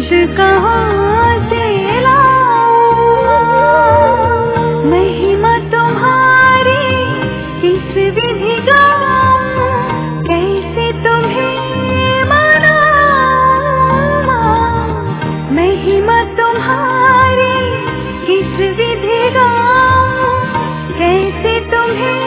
शब्द कहाँ से लाऊं, महिमा तुम्हारी किस विधि गाऊं, कैसे तुम्हें मनाऊं, महिमा तुम्हारी किस विधि गाऊं, कैसे तुम्हें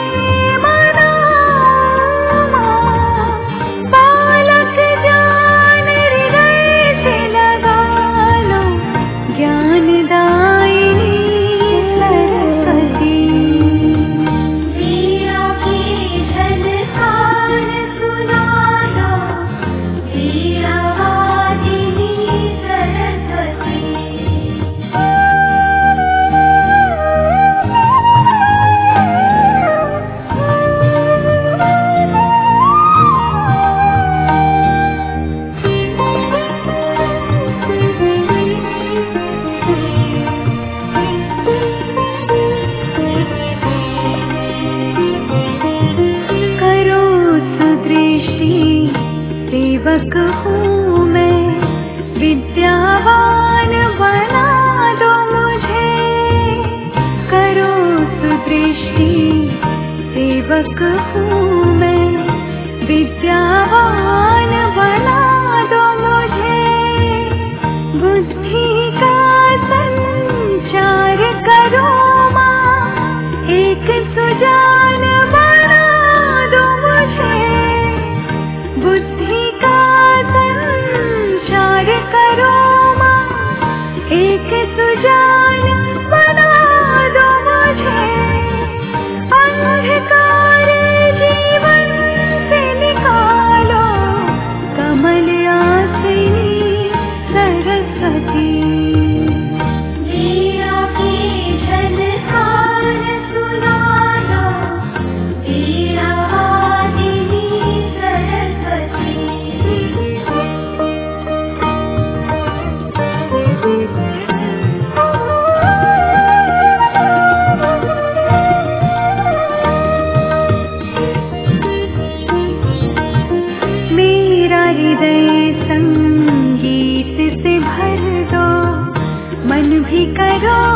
सेवक हूँ मैं, विद्यावान बना दो मुझे, करो सुदृष्टि। सेवक हूँ मैं, विद्यावान बना दो मुझे, बुद्धि का संचार करो माँ, एक सुजान बना दो मुझे, बुद्धि का संचार करो माँ, एक सुजान बना दो मुझे, अंधकार जीवन से निकालो, कमल आसिनी सरस्वती। संगीत से भर दो, मन भी करो